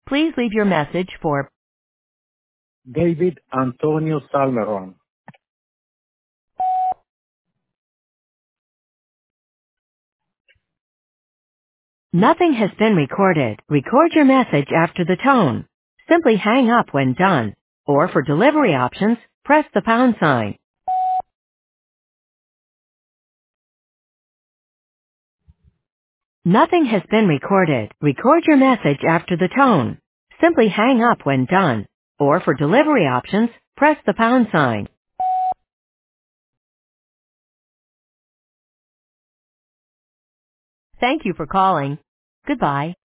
Please leave your message for David Antonio Salmeron. Nothing has been recorded. Record your message after the tone. Simply hang up when done. Or for delivery options, press the pound sign. Nothing has been recorded. Record your message after the tone. Simply hang up when done. Or for delivery options, press the pound sign. Thank you for calling. Goodbye.